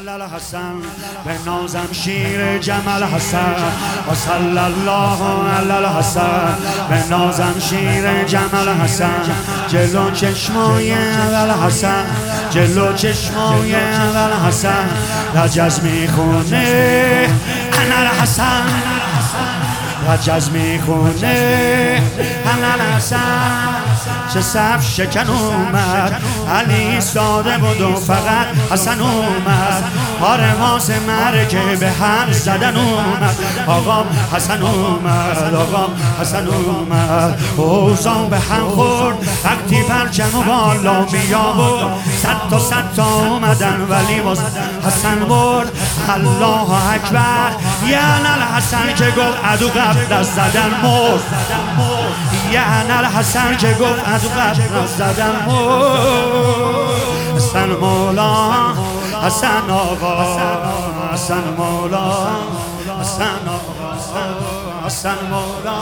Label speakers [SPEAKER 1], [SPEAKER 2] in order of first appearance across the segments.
[SPEAKER 1] الحسن به نازم شیر جمل حسن و صلی الله علی الحسن به نازم شیر جمل حسن جلو چشمای الحسن جلو چشمای الحسن رجز میخونه انا الحسن رجز میخونه انا الحسن چه صف شکن اومد علی ساده بود و فقط حسن اومد آرواس مرکه به هم زدن اومد آقام حسن اومد آقام حسن اومد اوزان به هم خورد وقتی پرچم و بالا میآورد صد تا اومدن ولی باز حسن برد الله اکبر یعنی الحسن که گفت عدو قبل از زدن مرد یعنی الحسن که گفت عدو قبل از زدن مرد حسن مولا حسن آقا حسن مولا حسن آقا حسن مولا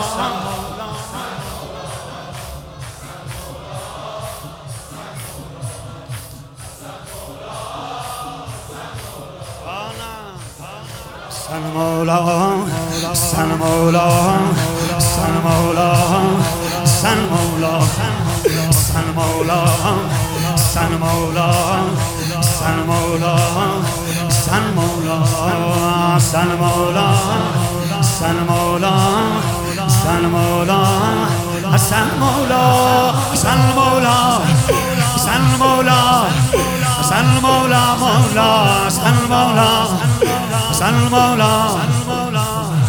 [SPEAKER 1] حسن مولا حسن مولا حسن مولا حسن مولا حسن مولا حسن مولا حسن مولا حسن مولا حسن مولا حسن مولا حسن مولا حسن مولا حسن مولا حسن مولا حسن مولا مولا حسن مولا حسن مولا حسن مولا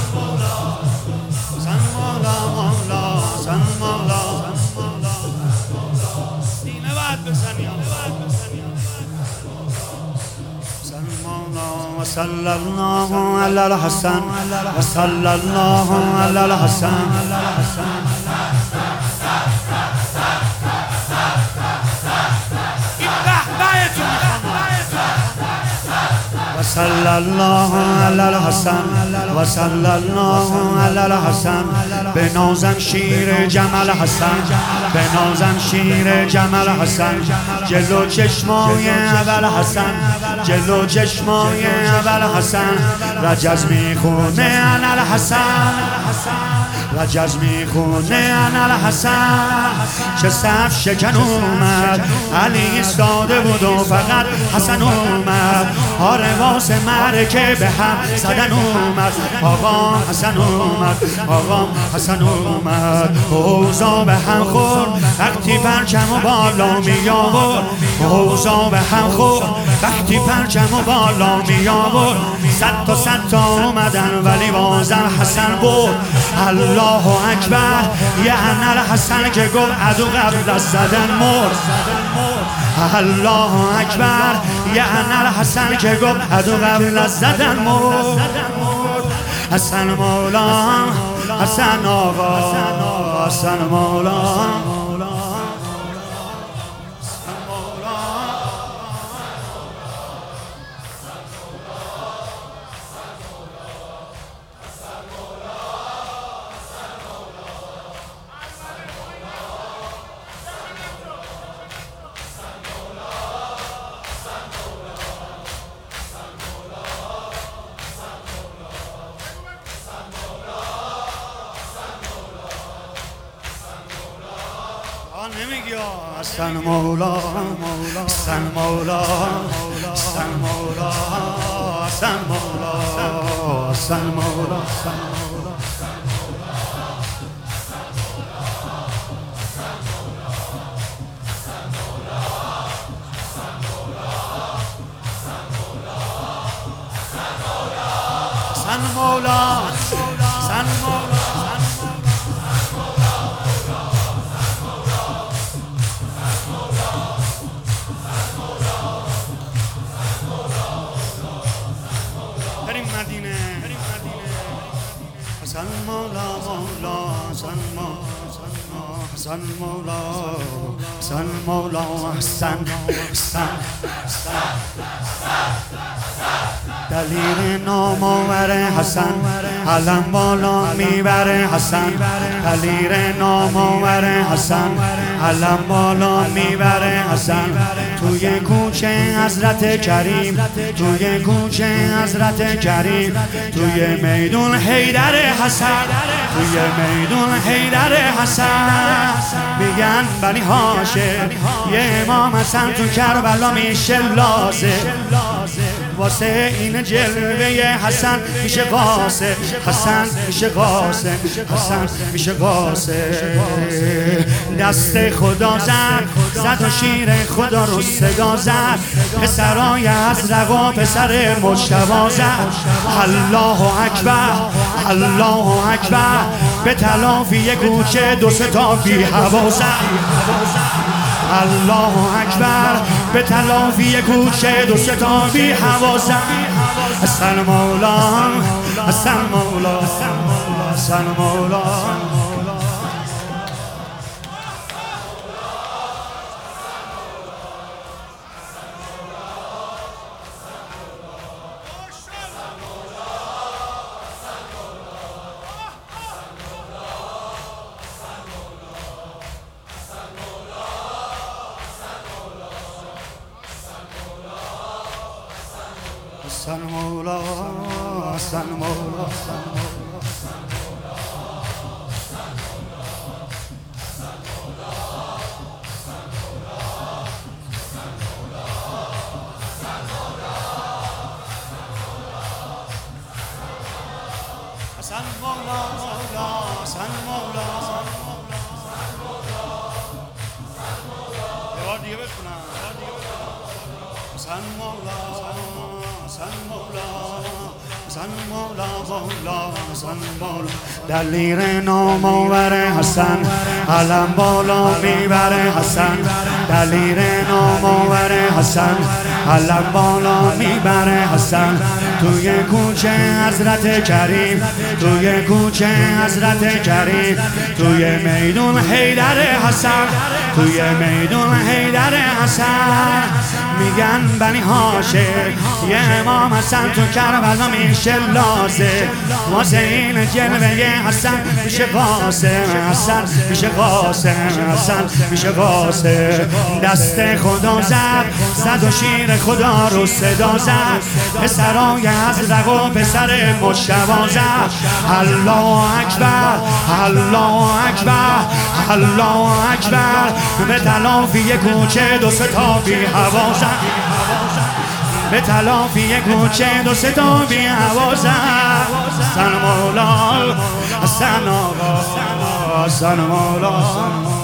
[SPEAKER 1] حسن مولا مولا حسن مولا سینه بعد بزنی حسن مولا و صلی الله علی الحسن و صلی الله علی الحسن صلی الله علی الحسن و صلی الله علی الحسن به نازم شیر جمل حسن به نازم شیر جمل حسن جلو چشمای اول حسن جلو چشمای اول حسن رجز میخونه انا الحسن رجز میخونه انا الحسن چه صف شکن اومد علی ساده بود و فقط حسن اومد آرواس مرکه به هم زدن اومد آقام حسن اومد آقام حسن اومد اوزا به هم خورد وقتی پرچم و بالا می آورد اوزا به هم خورد وقتی پرچم و بالا می آورد صد تا اومدن ولی بازم حسن بود الله اکبر یعنی الحسن که گفت عدو قبل از زدن مرد الله اکبر یعنی الحسن که گفت عدو قبل از زدن مرد حسن مولا حسن آقا حسن مولا نمیگی حسن مولا حسن مولا حسن مولا حسن مولا حسن مولا حسن مولا حسن مولا حسن مولا مولا حسن مولا حسن مولا حسن مولا حسن حسن دلیر نامآور حسن علم بالا میبره حسن دلیر نامآور حسن علم بالا میبره حسن توی کوچه حضرت کریم توی کوچه حضرت کریم توی میدون حیدر حسن توی میدون حیدر حسن میگن بنی هاشم یه امام حسن تو کربلا میشه لازم واسه این جلوه حسن میشه قاسم حسن میشه قاسم حسن میشه قاسم دست خدا زد و شیر خدا رو صدا زد پسرای ازرق و پسر مجتبی زد الله اکبر الله اکبر به تلافی کوچه دو سه تا بی هوا زد الله اکبر به تلافی کوچه دو سه تا بی هوا زد حسن مولا حسن مولا حسن مولا حسن مولا حسن مولا حسن مولا حسن مولا یه بار دیگه بخونم حسن مولا حسن مولا حسن مولا مولا حسن مولا دلیر نامآور حسن علم بالا میبره حسن دلیر نامآور حسن علم بالا میبره حسن توی کوچه حضرت کریم توی کوچه حضرت کریم توی میدون حیدر حسن توی میدون حیدر حسن میگن بنی هاشم یه امام حسن تو کربلا میشه لازم واسه این جلوه حسن میشه قاسم حسن میشه قاسم حسن میشه قاسم دست خدا زد و شیر خدا رو صدا زد پسرای ازرق و پسر مجتبی زد الله اکبر الله اکبر الله اکبر به تلافی کوچه دو سه تا بی هوا زد به تلافی کوچه دو سه تا بی هوا زد حسن مولا حسن آقا حسن مولا